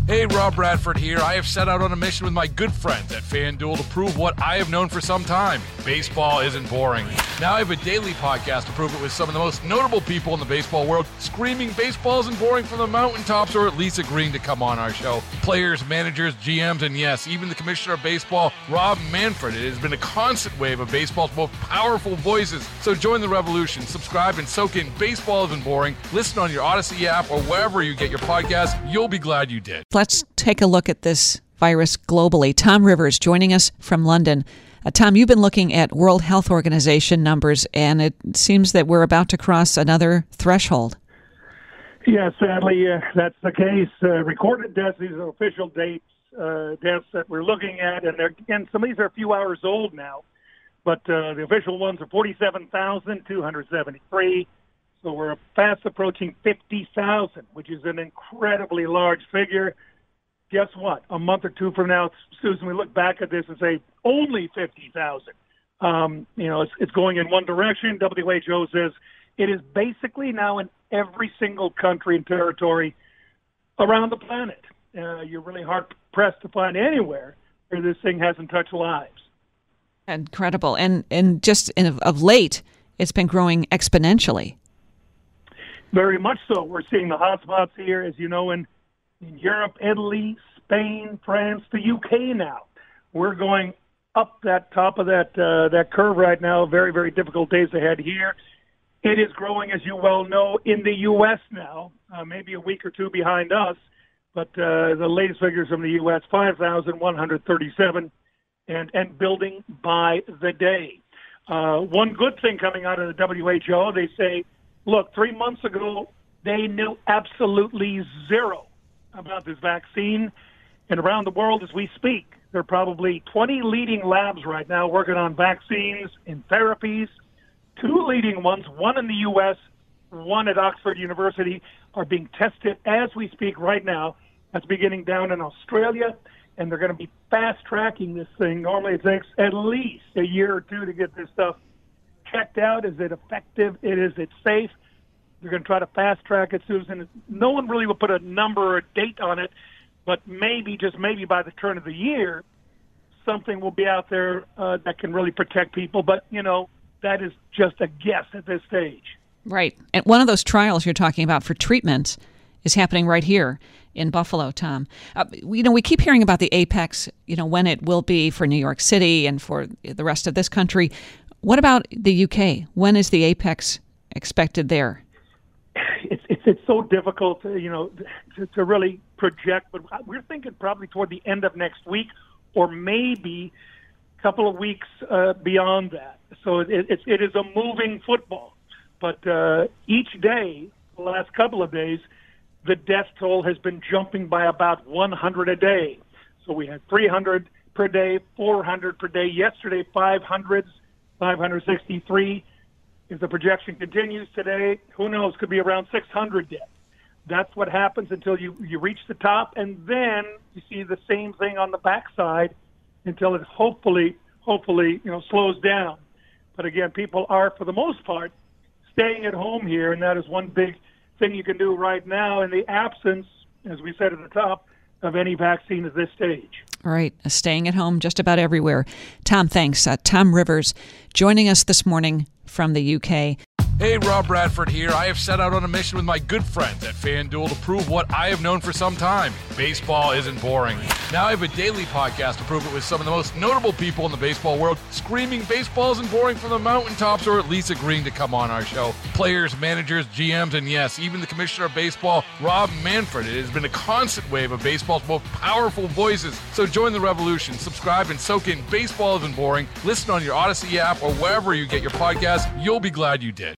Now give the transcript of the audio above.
Hey, Rob Bradford here. I have set out on a mission with my good friends at FanDuel to prove what I have known for some time. Baseball isn't boring. Now I have a daily podcast to prove it with some of the most notable people in the baseball world, screaming baseball isn't boring from the mountaintops, or at least agreeing to come on our show. Players, managers, GMs, and yes, even the commissioner of baseball, Rob Manfred. It has been a constant wave of baseball's most powerful voices. So join the revolution. Subscribe and soak in Baseball Isn't Boring. Listen on your Odyssey app or wherever you get your podcasts. You'll be glad you did. Let's take a look at this virus globally. Tom Rivers joining us from London. Tom, you've been looking at World Health Organization numbers, and it seems that we're about to cross another threshold. Yeah, sadly, that's the case. Recorded deaths, these are official deaths that we're looking at, and some of these are a few hours old now, but the official ones are 47,273. So we're fast approaching 50,000, which is an incredibly large figure. Guess what? A month or two from now, Susan, we look back at this and say only 50,000. It's going in one direction. WHO says it is basically now in every single country and territory around the planet. You're really hard-pressed to find anywhere where this thing hasn't touched lives. Incredible. And just of late, it's been growing exponentially. Very much so. We're seeing the hotspots here, as you know, in Europe, Italy, Spain, France, the UK now. We're going up that top of that curve right now. Very, very difficult days ahead here. It is growing, as you well know, in the U.S. now, maybe a week or two behind us. But the latest figures from the U.S., 5,137, and building by the day. One good thing coming out of the WHO, they say, look, 3 months ago, they knew absolutely zero about this vaccine. And around the world as we speak, there are probably 20 leading labs right now working on vaccines and therapies. 2 leading ones, one in the U.S., one at Oxford University, are being tested as we speak right now. That's beginning down in Australia, and they're going to be fast-tracking this thing. Normally it takes at least a year or two to get this stuff checked out. Is it effective? Is it safe? They're going to try to fast-track it, Susan. No one really will put a number or a date on it, but maybe, just maybe by the turn of the year, something will be out there that can really protect people. But, that is just a guess at this stage. Right. And one of those trials you're talking about for treatment is happening right here in Buffalo, Tom. We keep hearing about the apex, when it will be for New York City and for the rest of this country. What about the UK? When is the apex expected there? It's so difficult, to really project, but we're thinking probably toward the end of next week, or maybe a couple of weeks beyond that. So it is a moving football. But each day, the last couple of days, the death toll has been jumping by about 100 a day. So we had 300 per day, 400 per day. Yesterday, 500s, 563. If the projection continues today, who knows, could be around 600 dead. That's what happens until you reach the top, and then you see the same thing on the backside until it hopefully slows down. But again, people are, for the most part, staying at home here, and that is one big thing you can do right now in the absence, as we said at the top, of any vaccine at this stage. All right, staying at home just about everywhere. Tom, thanks. Tom Rivers joining us this morning from the UK. Hey, Rob Bradford here. I have set out on a mission with my good friends at FanDuel to prove what I have known for some time. Baseball isn't boring. Now I have a daily podcast to prove it with some of the most notable people in the baseball world, screaming baseball isn't boring from the mountaintops, or at least agreeing to come on our show. Players, managers, GMs, and yes, even the commissioner of baseball, Rob Manfred. It has been a constant wave of baseball's most powerful voices. So join the revolution. Subscribe and soak in Baseball Isn't Boring. Listen on your Odyssey app or wherever you get your podcasts. You'll be glad you did.